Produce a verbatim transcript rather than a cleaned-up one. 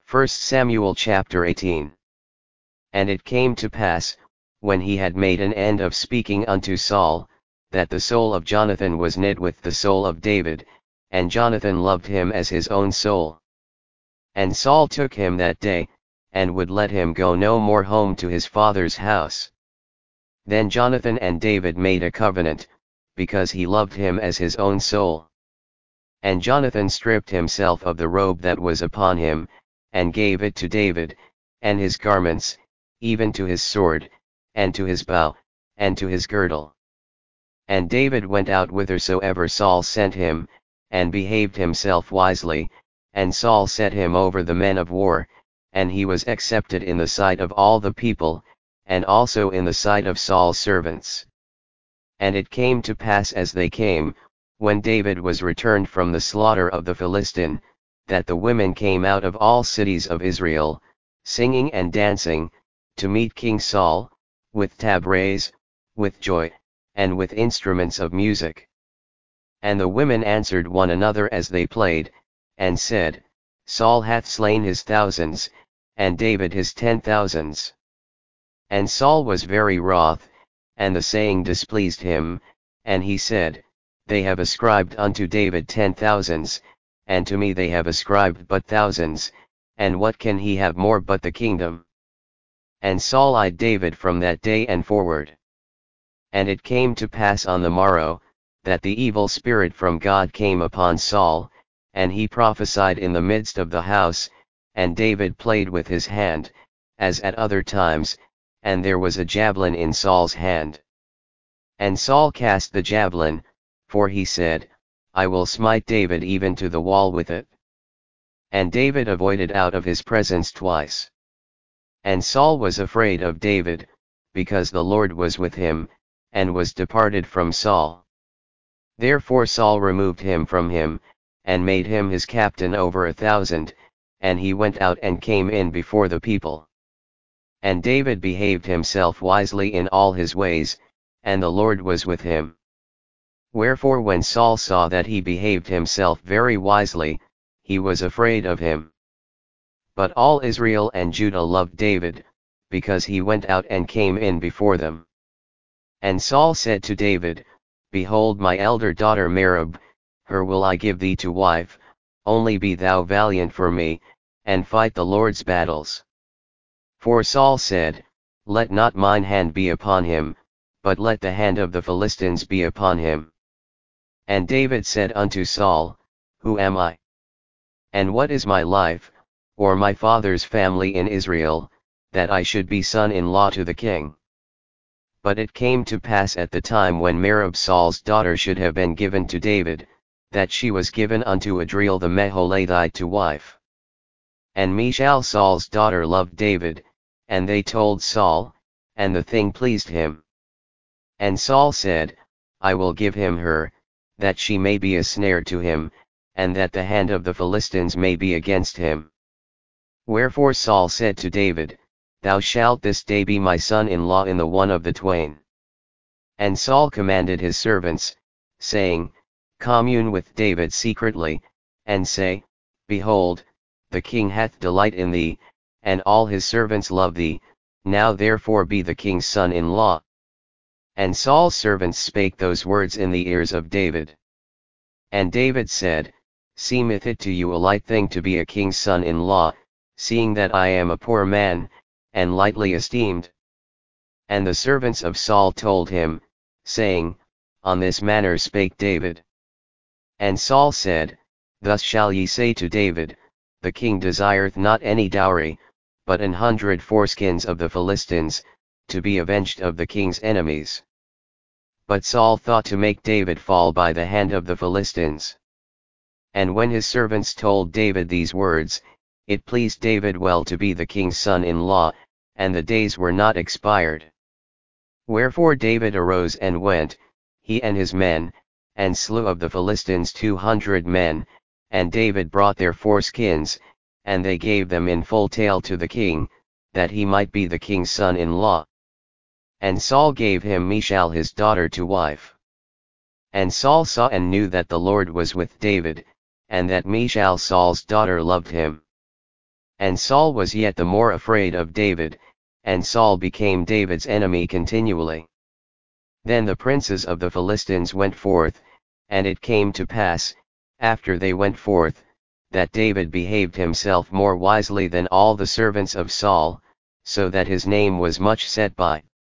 First Samuel chapter eighteen. And it came to pass, when he had made an end of speaking unto Saul, that the soul of Jonathan was knit with the soul of David, and Jonathan loved him as his own soul. And Saul took him that day, and would let him go no more home to his father's house. Then Jonathan and David made a covenant, because he loved him as his own soul. And Jonathan stripped himself of the robe that was upon him, and gave it to David, and his garments, even to his sword, and to his bow, and to his girdle. And David went out whithersoever Saul sent him, and behaved himself wisely, and Saul set him over the men of war, and he was accepted in the sight of all the people, and also in the sight of Saul's servants. And it came to pass as they came, when David was returned from the slaughter of the Philistine, that the women came out of all cities of Israel, singing and dancing, to meet King Saul, with tabrets, with joy, and with instruments of music. And the women answered one another as they played, and said, Saul hath slain his thousands, and David his ten thousands. And Saul was very wroth, and the saying displeased him, and he said, They have ascribed unto David ten thousands, and to me they have ascribed but thousands, and what can he have more but the kingdom? And Saul eyed David from that day and forward. And it came to pass on the morrow, that the evil spirit from God came upon Saul, and he prophesied in the midst of the house, and David played with his hand, as at other times, and there was a javelin in Saul's hand. And Saul cast the javelin, for he said, I will smite David even to the wall with it. And David avoided out of his presence twice. And Saul was afraid of David, because the Lord was with him, and was departed from Saul. Therefore Saul removed him from him, and made him his captain over a thousand, and he went out and came in before the people. And David behaved himself wisely in all his ways, and the Lord was with him. Wherefore when Saul saw that he behaved himself very wisely, he was afraid of him. But all Israel and Judah loved David, because he went out and came in before them. And Saul said to David, Behold my elder daughter Merab, her will I give thee to wife, only be thou valiant for me, and fight the Lord's battles. For Saul said, Let not mine hand be upon him, but let the hand of the Philistines be upon him. And David said unto Saul, Who am I? And what is my life, or my father's family in Israel, that I should be son-in-law to the king? But it came to pass at the time when Merab Saul's daughter should have been given to David, that she was given unto Adriel the Meholathite to wife. And Michal Saul's daughter loved David, and they told Saul, and the thing pleased him. And Saul said, I will give him her, that she may be a snare to him, and that the hand of the Philistines may be against him. Wherefore Saul said to David, Thou shalt this day be my son-in-law in the one of the twain. And Saul commanded his servants, saying, Commune with David secretly, and say, Behold, the king hath delight in thee, and all his servants love thee, now therefore be the king's son-in-law. And Saul's servants spake those words in the ears of David. And David said, Seemeth it to you a light thing to be a king's son-in-law, seeing that I am a poor man, and lightly esteemed? And the servants of Saul told him, saying, On this manner spake David. And Saul said, Thus shall ye say to David, The king desireth not any dowry, but an hundred foreskins of the Philistines, to be avenged of the king's enemies. But Saul thought to make David fall by the hand of the Philistines. And when his servants told David these words, it pleased David well to be the king's son-in-law, and the days were not expired. Wherefore David arose and went, he and his men, and slew of the Philistines two hundred men, and David brought their foreskins, and they gave them in full tale to the king, that he might be the king's son-in-law. And Saul gave him Michal his daughter to wife. And Saul saw and knew that the Lord was with David, and that Michal Saul's daughter loved him. And Saul was yet the more afraid of David, and Saul became David's enemy continually. Then the princes of the Philistines went forth, and it came to pass, after they went forth, that David behaved himself more wisely than all the servants of Saul, so that his name was much set by.